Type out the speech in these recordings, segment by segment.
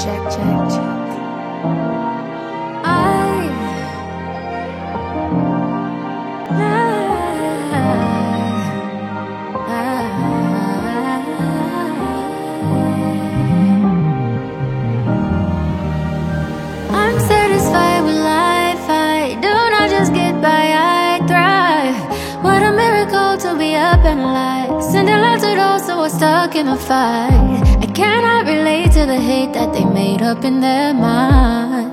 I'm satisfied with life. I do not just get by, I thrive. What a miracle to be up and alive. Sending love to those who are stuck in a fight. I cannot relate to the hate that they made up in their mind.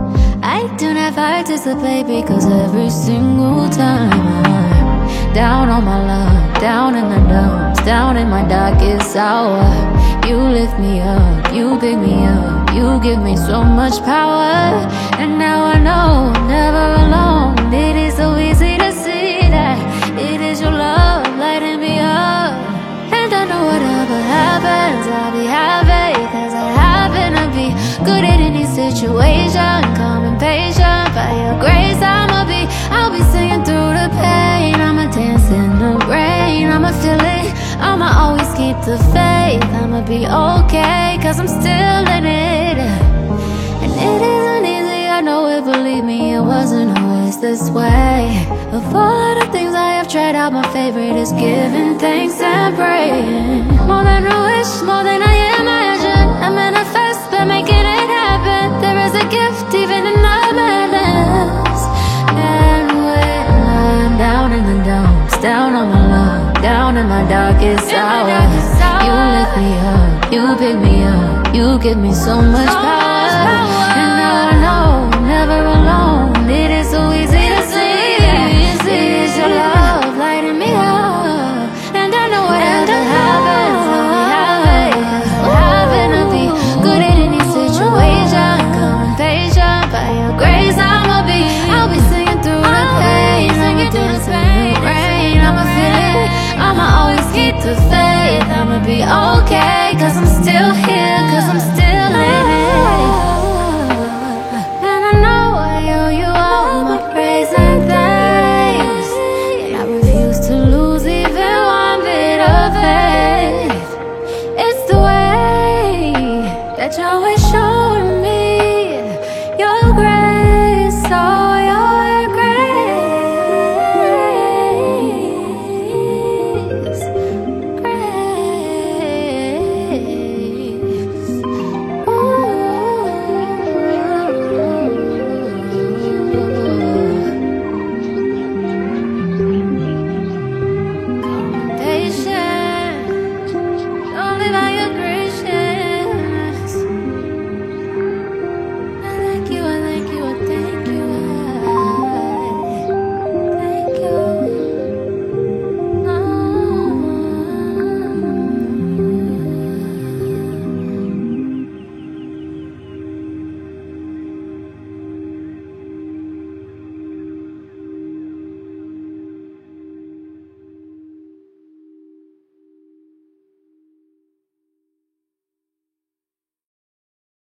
I do not participate because every single time I'm down on my luck, down in the dumps, down in my darkest hour, you lift me up, you pick me up, you give me so much power. And now I know I'm never alone. It is so easy to see that it is your love lighting me up. And I know whatever happens, I'll be happy, cause I happen to be good at any situation. Calm and patient, by your grace I'll be singing through the pain. I'ma dance in the rain, I'ma feel it, I'ma always keep the faith. I'ma be okay, cause I'm still in it. And it isn't easy, I know it, believe me, it wasn't always this way. Of all of the things I have tried out, my favorite is giving thanks and praying. More than a wish, more than I imagine, I manifest by making it happen. There is a gift even in the madness. And when I'm down in the dumps, down on my luck, down in my darkest hour, you lift me up, you pick me up, you give me so much power. And now I know I'm never alone. It is so easy to see that it is your love lighting me up. And I know whatever happens, I'll be happy, cause I happen to be good at any situation. Calm and patient, by your grace I'll be singing through the pain. I'ma dance in the rain, I'ma feel it, I'ma always keep the faith. I'ma be okay, cause I'm still here.